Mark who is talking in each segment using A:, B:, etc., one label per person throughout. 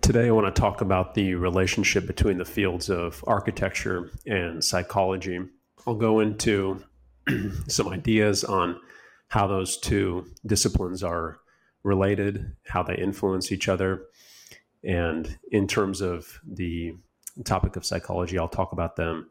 A: Today, I want to talk about the relationship between the fields of architecture and psychology. I'll go into some ideas on how those two disciplines are related, how they influence each other. And in terms of the topic of psychology, I'll talk about them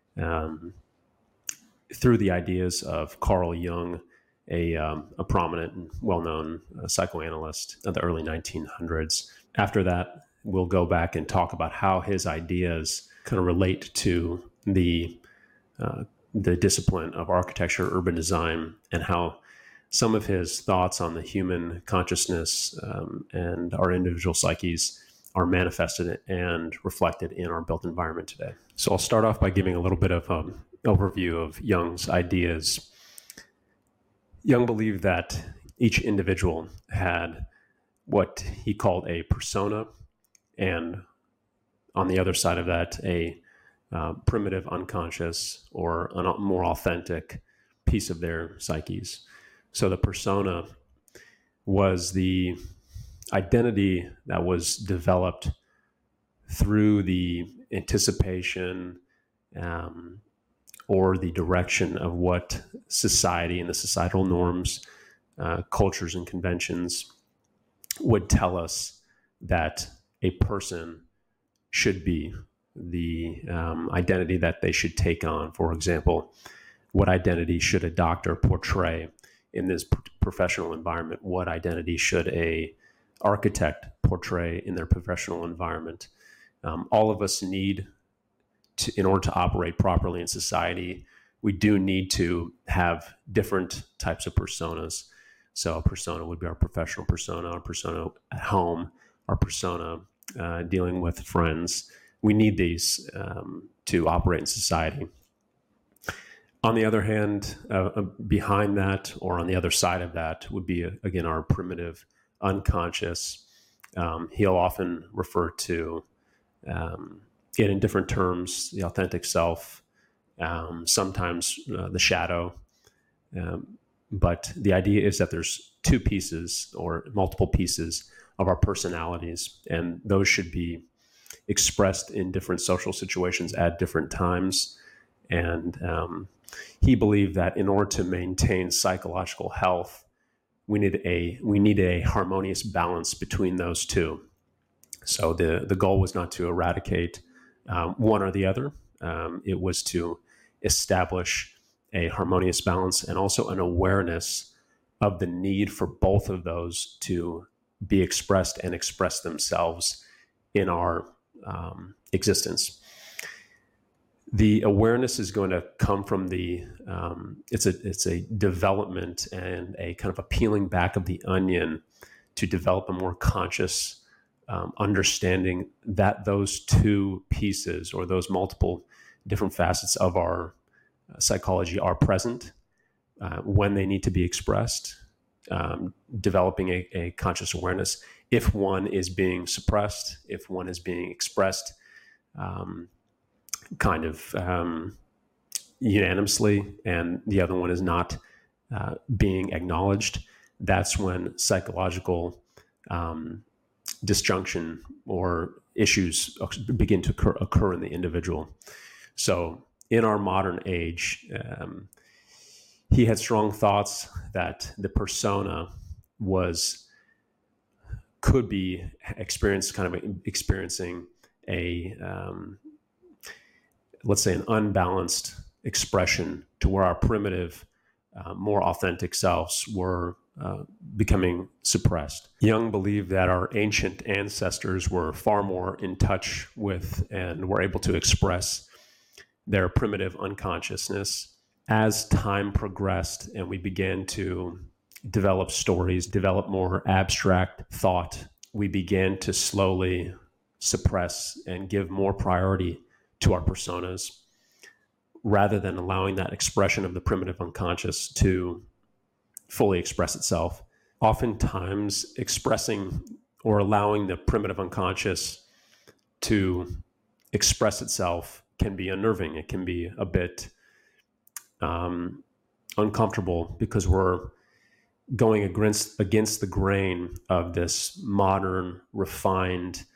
A: through the ideas of Carl Jung, a prominent and well-known psychoanalyst of the early 1900s. After that, we'll go back and talk about how his ideas kind of relate to the discipline of architecture, urban design, and how some of his thoughts on the human consciousness and our individual psyches are manifested and reflected in our built environment today. So I'll start off by giving a little bit of an overview of Jung's ideas. Jung believed that each individual had what he called a persona, and on the other side of that, a primitive unconscious or a more authentic piece of their psyches. So the persona was the identity that was developed through the anticipation or the direction of what society and the societal norms, cultures and conventions would tell us that a person should be, the identity that they should take on. For example, what identity should a doctor portray in this professional environment? What identity should a architect portray in their professional environment? All of us need to, in order to operate properly in society, we do need to have different types of personas. So a persona would be our professional persona, our persona at home, our persona dealing with friends. We need these to operate in society. On the other hand, behind that or on the other side of that would be, again, our primitive unconscious. He'll often refer to it in different terms, the authentic self, sometimes the shadow. But the idea is that there's two pieces or multiple pieces of our personalities, and those should be expressed in different social situations at different times. And he believed that in order to maintain psychological health, we need a harmonious balance between those two. So the goal was not to eradicate one or the other. It was to establish a harmonious balance and also an awareness of the need for both of those to be expressed and express themselves in our existence. The awareness is going to come from the it's a development and a kind of a peeling back of the onion to develop a more conscious understanding that those two pieces or those multiple different facets of our psychology are present when they need to be expressed, developing a conscious awareness. If one is being suppressed, if one is being expressed kind of unanimously, and the other one is not being acknowledged, that's when psychological disjunction or issues begin to occur in the individual. So in our modern age, he had strong thoughts that the persona could be experiencing a let's say an unbalanced expression to where our primitive, more authentic selves were becoming suppressed. Jung believed that our ancient ancestors were far more in touch with and were able to express their primitive unconsciousness. As time progressed and we began to develop stories, develop more abstract thought, we began to slowly suppress and give more priority to our personas rather than allowing that expression of the primitive unconscious to fully express itself. Oftentimes, expressing or allowing the primitive unconscious to express itself can be unnerving. It can be a bit uncomfortable because we're going against the grain of this modern, refined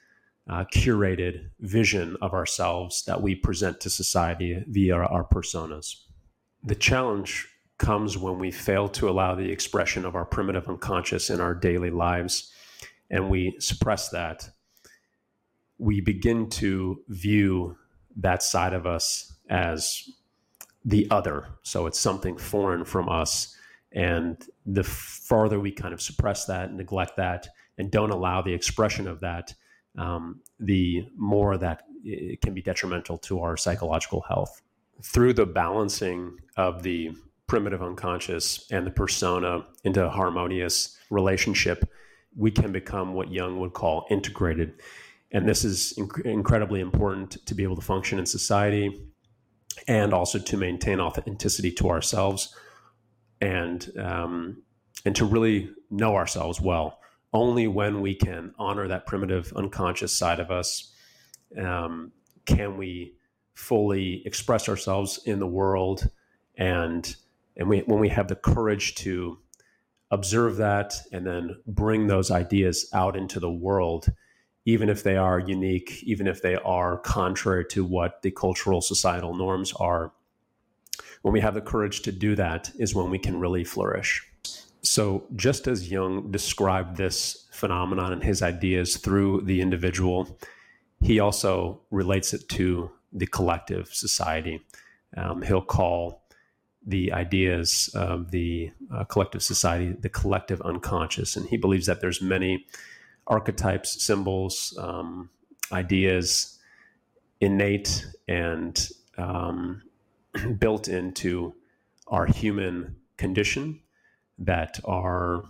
A: curated vision of ourselves that we present to society via our personas. The challenge comes when we fail to allow the expression of our primitive unconscious in our daily lives, and we suppress that. We begin to view that side of us as the other. So it's something foreign from us. And the farther we kind of suppress that, neglect that, and don't allow the expression of that, the more that it can be detrimental to our psychological health. Through the balancing of the primitive unconscious and the persona into a harmonious relationship, we can become what Jung would call integrated. And this is incredibly important to be able to function in society and also to maintain authenticity to ourselves and to really know ourselves well. Only when we can honor that primitive unconscious side of us can we fully express ourselves in the world. And when we have the courage to observe that and then bring those ideas out into the world, even if they are unique, even if they are contrary to what the cultural societal norms are, when we have the courage to do that is when we can really flourish. So just as Jung described this phenomenon and his ideas through the individual, he also relates it to the collective society. He'll call the ideas of the collective society the collective unconscious. And he believes that there's many archetypes, symbols, ideas, innate and built into our human condition that are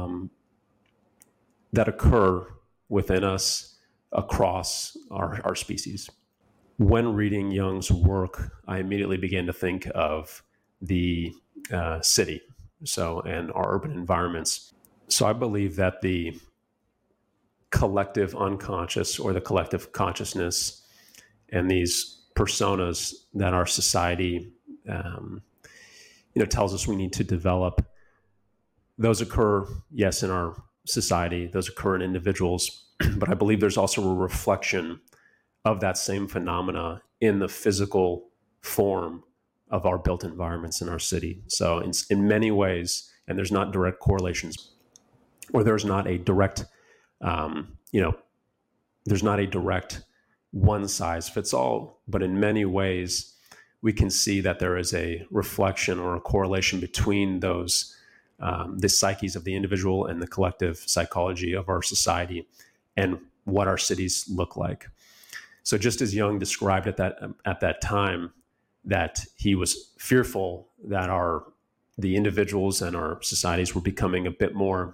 A: that occur within us across our species. When reading Jung's work, I immediately began to think of the city, and our urban environments. So I believe that the collective unconscious or the collective consciousness and these personas that our society tells us we need to develop, those occur, yes, in our society, those occur in individuals, but I believe there's also a reflection of that same phenomena in the physical form of our built environments in our city. So in many ways, and there's not direct correlations, or there's not a direct, there's not a direct one size fits all, but in many ways, we can see that there is a reflection or a correlation between those, the psyches of the individual and the collective psychology of our society and what our cities look like. So just as Jung described at that time, that he was fearful that the individuals and our societies were becoming a bit more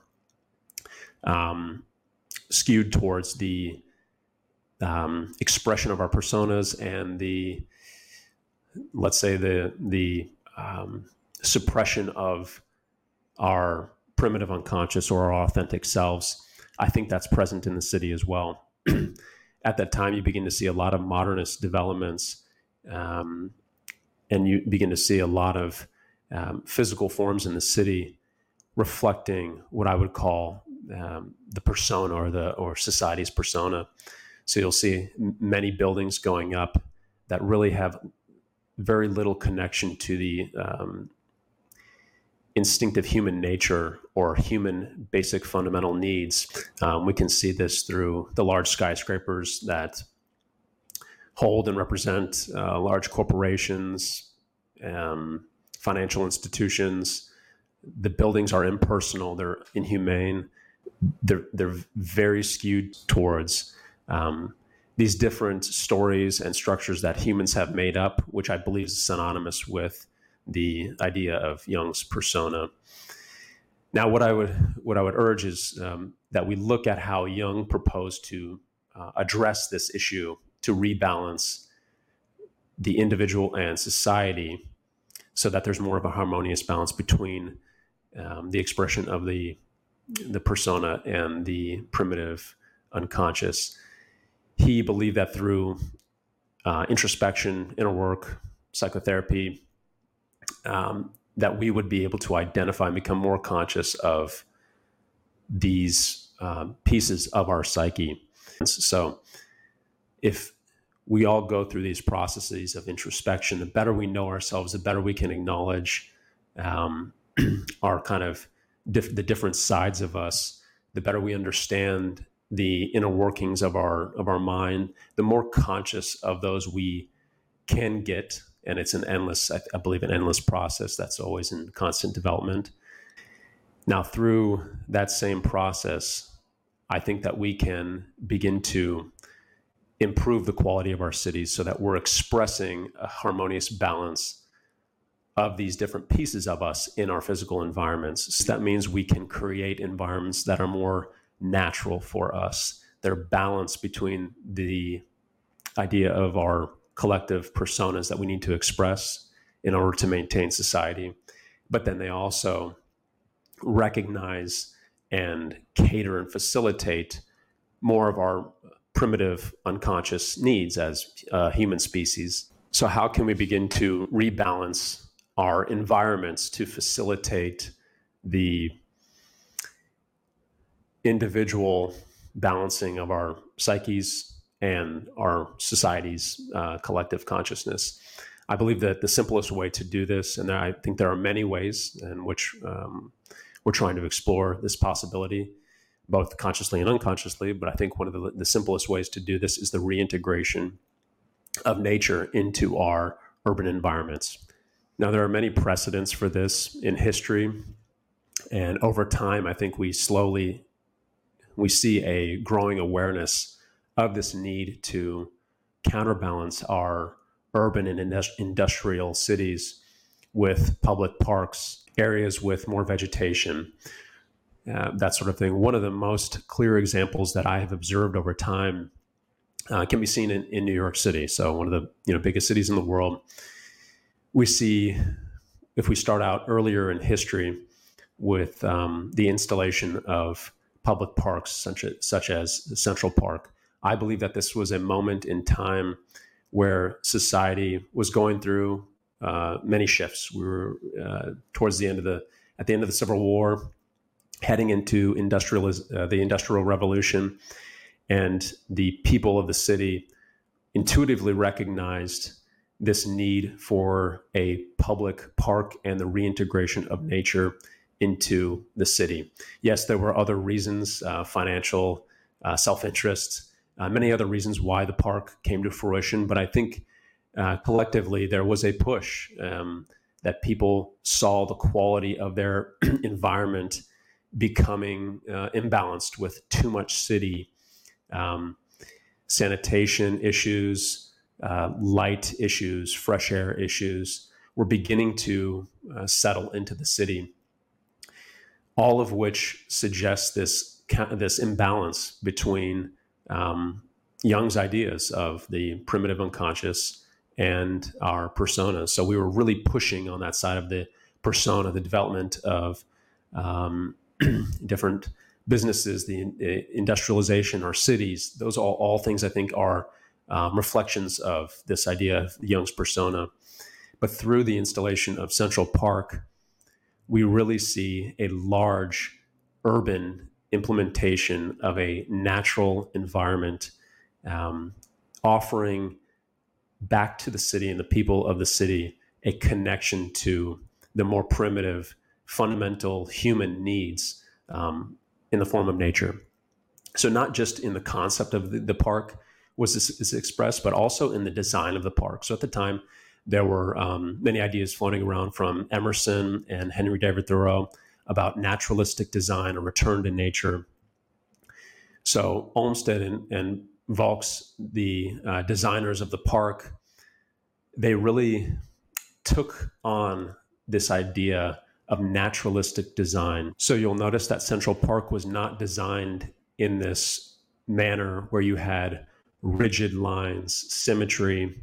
A: skewed towards the expression of our personas and let's say the suppression of our primitive unconscious or our authentic selves. I think that's present in the city as well. At that time, you begin to see a lot of modernist developments, and you begin to see a lot of physical forms in the city reflecting what I would call the persona or society's persona. So you'll see many buildings going up that really have very little connection to the instinctive human nature or human basic fundamental needs. We can see this through the large skyscrapers that hold and represent large corporations, financial institutions. The buildings are impersonal, they're inhumane, they're very skewed towards these different stories and structures that humans have made up, which I believe is synonymous with the idea of Jung's persona. Now, what I would urge is that we look at how Jung proposed to address this issue to rebalance the individual and society so that there's more of a harmonious balance between the expression of the persona and the primitive unconscious. He believed that through introspection, inner work, psychotherapy, that we would be able to identify and become more conscious of these pieces of our psyche. So if we all go through these processes of introspection, the better we know ourselves, the better we can acknowledge our kind of the different sides of us, the better we understand the inner workings of our mind, the more conscious of those we can get. And it's an endless, I believe, an endless process that's always in constant development. Now, through that same process, I think that we can begin to improve the quality of our cities so that we're expressing a harmonious balance of these different pieces of us in our physical environments. So that means we can create environments that are more natural for us. They're balanced between the idea of our collective personas that we need to express in order to maintain society, but then they also recognize and cater and facilitate more of our primitive unconscious needs as human species. So how can we begin to rebalance our environments to facilitate the individual balancing of our psyches and our society's collective consciousness? I believe that the simplest way to do this, and I think there are many ways in which we're trying to explore this possibility, both consciously and unconsciously, but I think one of the simplest ways to do this is the reintegration of nature into our urban environments. Now, there are many precedents for this in history, and over time, I think we see a growing awareness of this need to counterbalance our urban and industrial cities with public parks, areas with more vegetation, that sort of thing. One of the most clear examples that I have observed over time can be seen in New York City. So one of the biggest cities in the world. We see, if we start out earlier in history with the installation of public parks such as Central Park, I believe that this was a moment in time where society was going through many shifts. We were towards the end of the Civil War, heading into the Industrial Revolution, and the people of the city intuitively recognized this need for a public park and the reintegration of nature into the city. Yes, there were other reasons, financial, self-interest, many other reasons why the park came to fruition. But I think collectively there was a push that people saw the quality of their environment becoming imbalanced with too much city, sanitation issues, light issues, fresh air issues were beginning to settle into the city, all of which suggests this imbalance between Jung's ideas of the primitive unconscious and our personas. So we were really pushing on that side of the persona, the development of different businesses, the industrialization, our cities. Those are all things I think are reflections of this idea of Jung's persona. But through the installation of Central Park, we really see a large urban implementation of a natural environment, offering back to the city and the people of the city a connection to the more primitive, fundamental human needs in the form of nature. So not just in the concept of the park was this expressed, but also in the design of the park. So at the time, there were many ideas floating around from Emerson and Henry David Thoreau about naturalistic design, a return to nature. So Olmsted and Vaux, the designers of the park, they really took on this idea of naturalistic design. So you'll notice that Central Park was not designed in this manner where you had rigid lines, symmetry,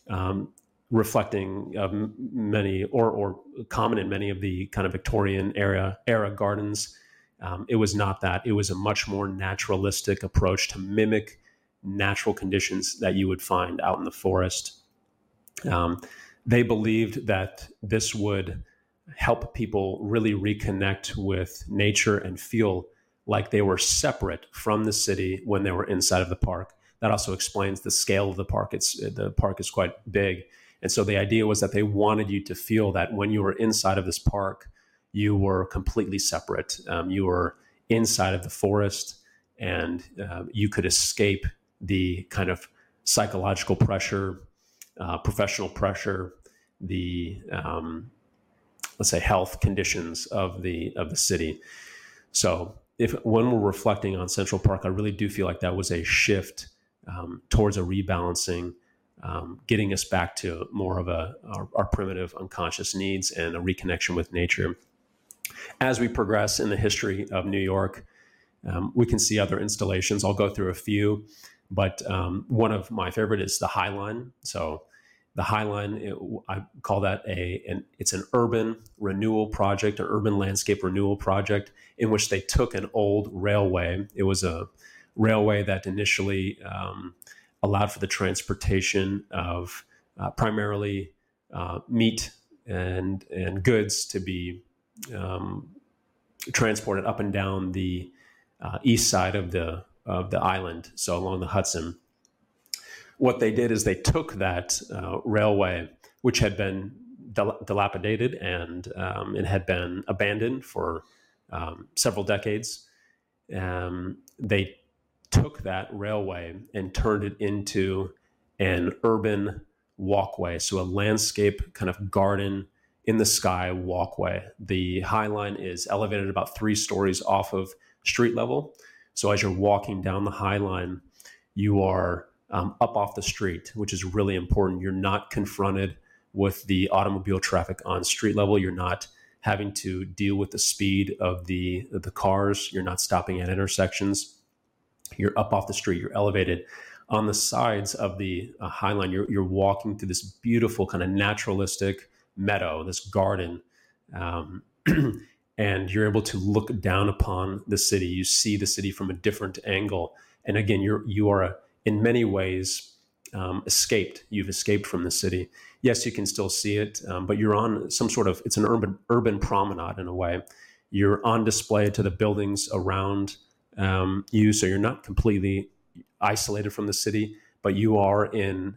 A: reflecting many or common in many of the kind of Victorian era gardens. It was not that. It was a much more naturalistic approach to mimic natural conditions that you would find out in the forest. They believed that this would help people really reconnect with nature and feel like they were separate from the city when they were inside of the park. that also explains the scale of the park. The park is quite big. And so the idea was that they wanted you to feel that when you were inside of this park, you were completely separate. You were inside of the forest, and you could escape the kind of psychological pressure, professional pressure, the let's say health conditions of the city. So when we're reflecting on Central Park, I really do feel like that was a shift towards a rebalancing, getting us back to more of our primitive unconscious needs and a reconnection with nature. As we progress in the history of New York, we can see other installations. I'll go through a few, but one of my favorite is the High Line. So the High Line, I call that it's an urban renewal project, an urban landscape renewal project, in which they took an old railway. It was a railway that initially allowed for the transportation of primarily meat and goods to be transported up and down the east side of the island, so along the Hudson. What they did is they took that railway, which had been dilapidated and it had been abandoned for several decades. They took that railway and turned it into an urban walkway, so a landscape kind of garden in the sky walkway. The High Line is elevated about 3 stories off of street level. So as you're walking down the High Line, you are up off the street, which is really important. You're not confronted with the automobile traffic on street level. You're not having to deal with the speed of the cars. You're not stopping at intersections. You're up off the street. You're elevated. On the sides of the High Line, you're walking through this beautiful kind of naturalistic meadow, this garden, and you're able to look down upon the city. You see the city from a different angle, and again, you are in many ways escaped. You've escaped from the city. Yes, you can still see it, but you're on some sort of, it's an urban promenade in a way. You're on display to the buildings around you, so you're not completely isolated from the city, but you are in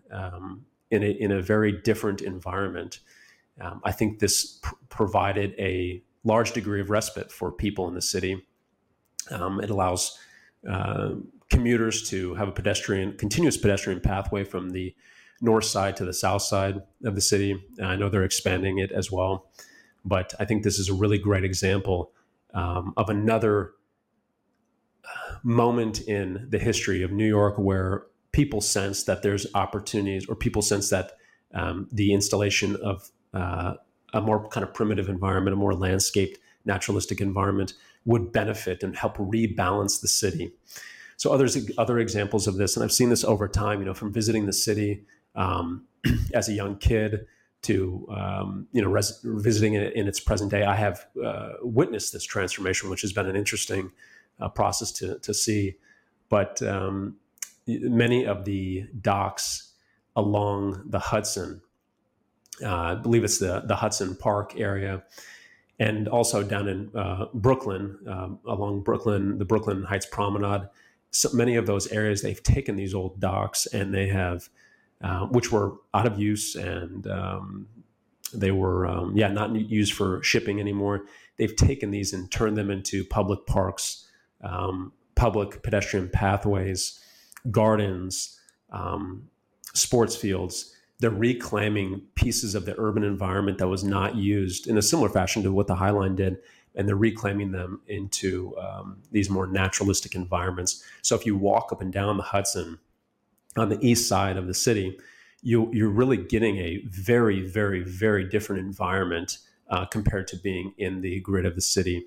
A: a very different environment. I think this provided a large degree of respite for people in the city. It allows commuters to have a continuous pedestrian pathway from the north side to the south side of the city. I know they're expanding it as well, but I think this is a really great example of another moment in the history of New York where people sense that there's opportunities, or people sense that the installation of a more kind of primitive environment, a more landscaped, naturalistic environment would benefit and help rebalance the city. So other examples of this, and I've seen this over time, from visiting the city as a young kid to, visiting it in its present day. I have witnessed this transformation, which has been an interesting process to see. But many of the docks along the Hudson, I believe it's the Hudson Park area, and also down in Brooklyn, along Brooklyn, the Brooklyn Heights Promenade. So many of those areas, they've taken these old docks and they have, which were out of use, and they were, not used for shipping anymore. They've taken these and turned them into public parks, public pedestrian pathways, gardens, sports fields. They're reclaiming pieces of the urban environment that was not used in a similar fashion to what the High Line did, and they're reclaiming them into these more naturalistic environments. So if you walk up and down the Hudson on the east side of the city, you're really getting a very, very, very different environment compared to being in the grid of the city.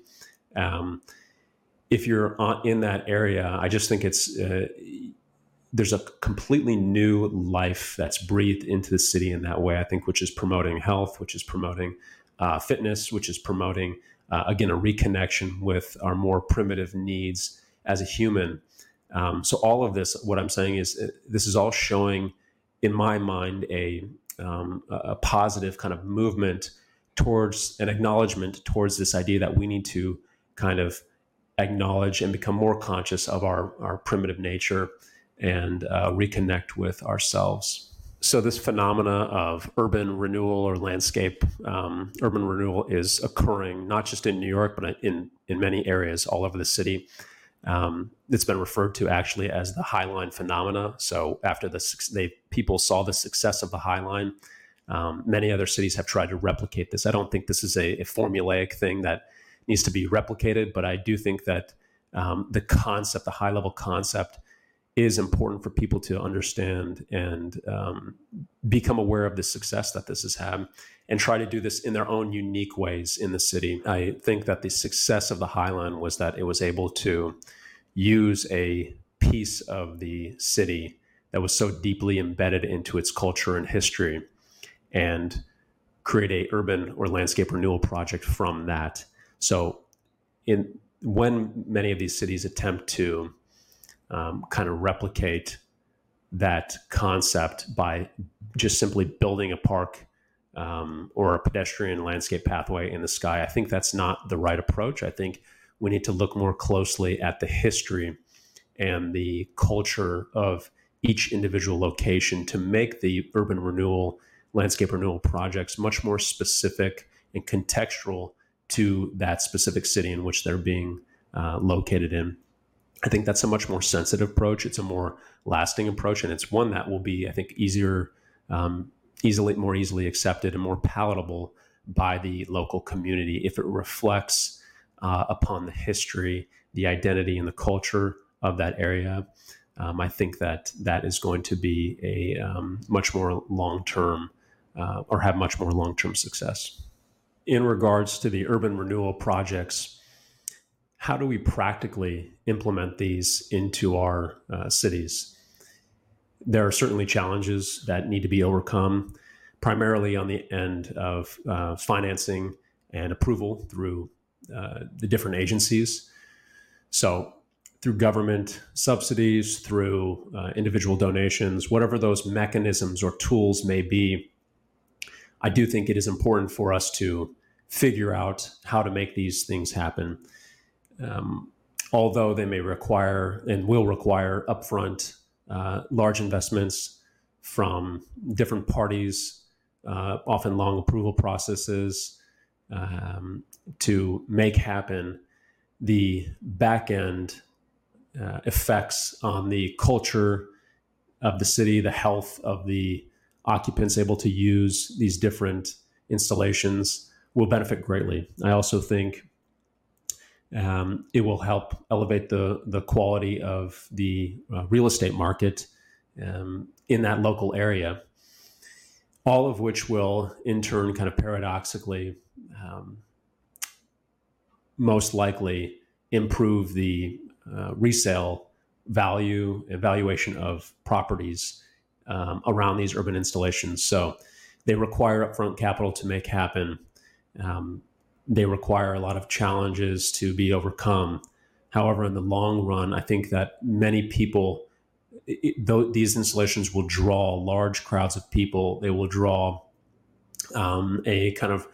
A: If you're in that area, I just think there's a completely new life that's breathed into the city in that way, I think, which is promoting health, which is promoting fitness, which is promoting, again, a reconnection with our more primitive needs as a human. So all of this, what I'm saying is this is all showing, in my mind, a positive kind of movement towards an acknowledgement towards this idea that we need to kind of acknowledge and become more conscious of our primitive nature, and reconnect with ourselves. So this phenomena of urban renewal or landscape urban renewal is occurring not just in New York, but in many areas all over the city. It's been referred to actually as the High Line phenomena. So after people saw the success of the High Line, many other cities have tried to replicate this. I don't think this is a formulaic thing that needs to be replicated, but I do think that the concept, the high level concept, is important for people to understand and become aware of the success that this has had and try to do this in their own unique ways in the city. I think that the success of the High Line was that it was able to use a piece of the city that was so deeply embedded into its culture and history and create a urban or landscape renewal project from that. So when many of these cities attempt to kind of replicate that concept by just simply building a park or a pedestrian landscape pathway in the sky, I think that's not the right approach. I think we need to look more closely at the history and the culture of each individual location to make the urban renewal, landscape renewal projects much more specific and contextual to that specific city in which they're being located in. I think that's a much more sensitive approach. It's a more lasting approach, and it's one that will be, I think, more easily accepted and more palatable by the local community if it reflects upon the history, the identity, and the culture of that area. I think that is going to be a much more long-term or have much more long-term success. In regards to the urban renewal projects, how do we practically implement these into our cities? There are certainly challenges that need to be overcome, primarily on the end of financing and approval through the different agencies. So through government subsidies, through individual donations, whatever those mechanisms or tools may be, I do think it is important for us to figure out how to make these things happen. Although they may require and will require upfront large investments from different parties, often long approval processes, to make happen, the back end effects on the culture of the city, the health of the occupants able to use these different installations will benefit greatly. I also think it will help elevate the quality of the real estate market in that local area, all of which will in turn kind of paradoxically most likely improve the resale value and valuation of properties around these urban installations. So they require upfront capital to make happen. They require a lot of challenges to be overcome. However, in the long run, I think that many people, these installations will draw large crowds of people. They will draw a kind of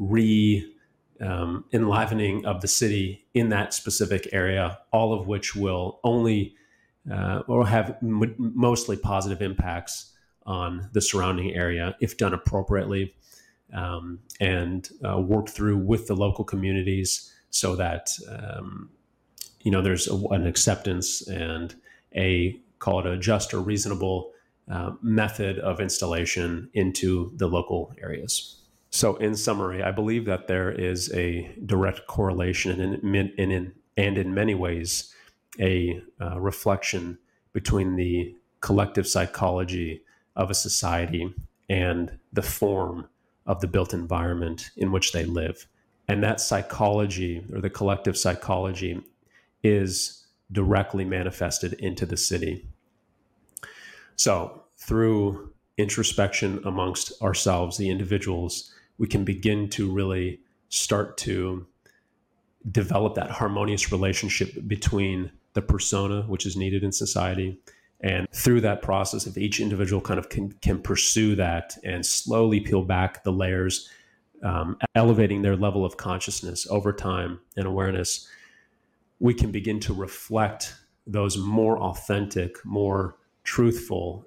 A: enlivening of the city in that specific area, all of which will only or have mostly positive impacts on the surrounding area if done appropriately. And work through with the local communities so that there's an acceptance and call it a just or reasonable method of installation into the local areas. So in summary, I believe that there is a direct correlation and in many ways a reflection between the collective psychology of a society and the form of the built environment in which they live. And that psychology, or the collective psychology, is directly manifested into the city. So through introspection amongst ourselves, the individuals, we can begin to really start to develop that harmonious relationship between the persona, which is needed in society. And through that process, if each individual kind of can pursue that and slowly peel back the layers, elevating their level of consciousness over time and awareness, we can begin to reflect those more authentic, more truthful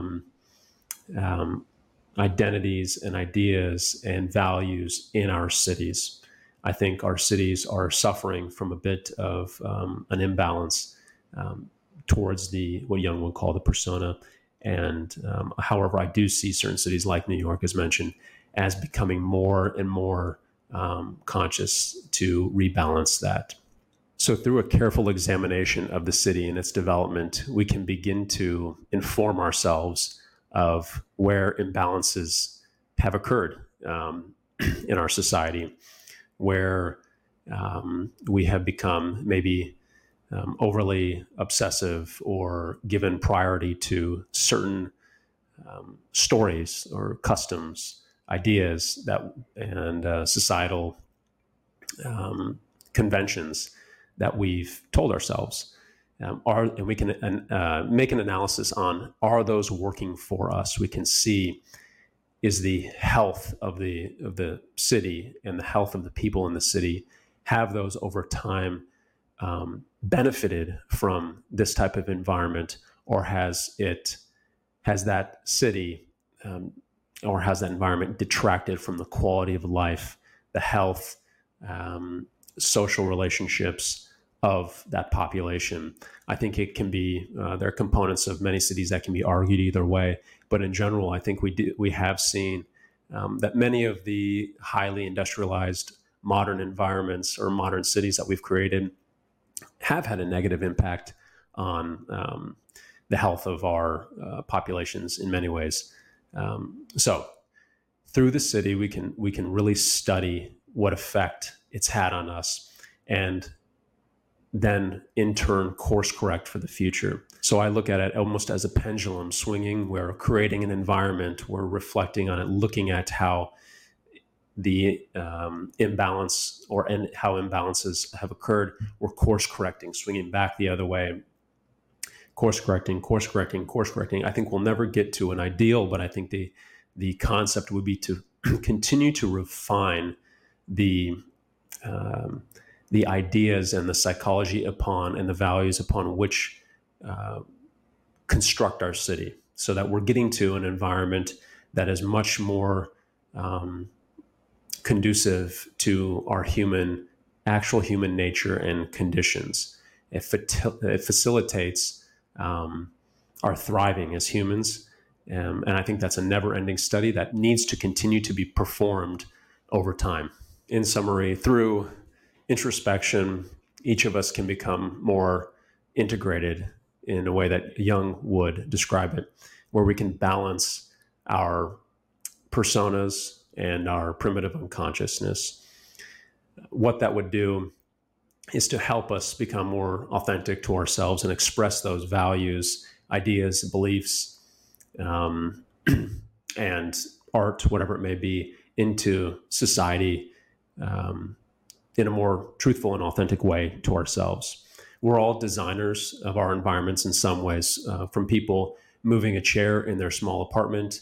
A: identities and ideas and values in our cities. I think our cities are suffering from a bit of an imbalance towards what Jung would call the persona. And however, I do see certain cities like New York, as mentioned, as becoming more and more conscious to rebalance that. So through a careful examination of the city and its development, we can begin to inform ourselves of where imbalances have occurred in our society, where we have become maybe overly obsessive or given priority to certain stories or customs, ideas and societal conventions that we've told ourselves. And we can make an analysis on, are those working for us? We can see, is the health of the city and the health of the people in the city, have those over time benefited from this type of environment, or has that city or has that environment detracted from the quality of life, the health, social relationships of that population? I think it can be, there are components of many cities that can be argued either way, but in general, I think we have seen that many of the highly industrialized modern environments or modern cities that we've created have had a negative impact on the health of our populations in many ways. So through the city, we can really study what effect it's had on us, and then in turn course correct for the future. So I look at it almost as a pendulum swinging. We're creating an environment, we're reflecting on it, looking at how the imbalance and how imbalances have occurred. We're course correcting, swinging back the other way, course correcting. I think we'll never get to an ideal, but I think the concept would be to continue to refine the ideas and the psychology upon and the values upon which construct our city, so that we're getting to an environment that is much more conducive to our actual human nature and conditions. It facilitates our thriving as humans. And I think that's a never-ending study that needs to continue to be performed over time. In summary, through introspection, each of us can become more integrated in a way that Jung would describe it, where we can balance our personas and our primitive unconsciousness. What that would do is to help us become more authentic to ourselves and express those values, ideas, beliefs, and art, whatever it may be, into society in a more truthful and authentic way to ourselves. We're all designers of our environments in some ways, from people moving a chair in their small apartment,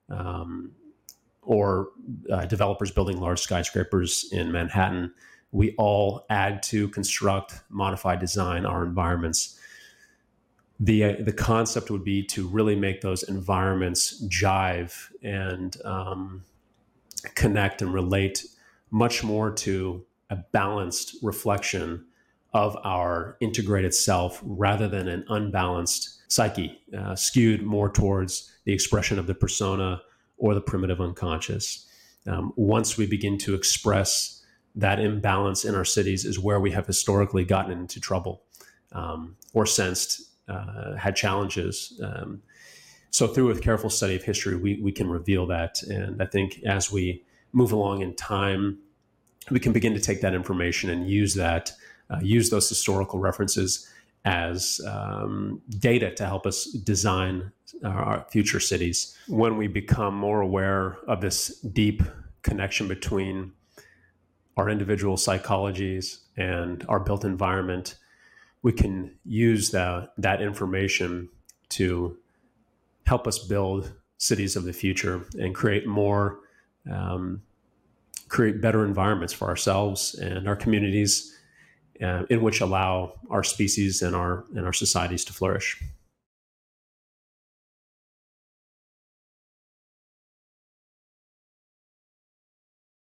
A: or developers building large skyscrapers in Manhattan. We all add to, construct, modify, design our environments. The concept would be to really make those environments jive and connect and relate much more to a balanced reflection of our integrated self, rather than an unbalanced psyche, skewed more towards the expression of the persona or the primitive unconscious. Once we begin to express that imbalance in our cities is where we have historically gotten into trouble, or sensed had challenges. So through a careful study of history, we can reveal that. And I think as we move along in time, we can begin to take that information and use those historical references as data to help us design our future cities. When we become more aware of this deep connection between our individual psychologies and our built environment, we can use that information to help us build cities of the future and create better environments for ourselves and our communities, in which allow our species and our societies to flourish.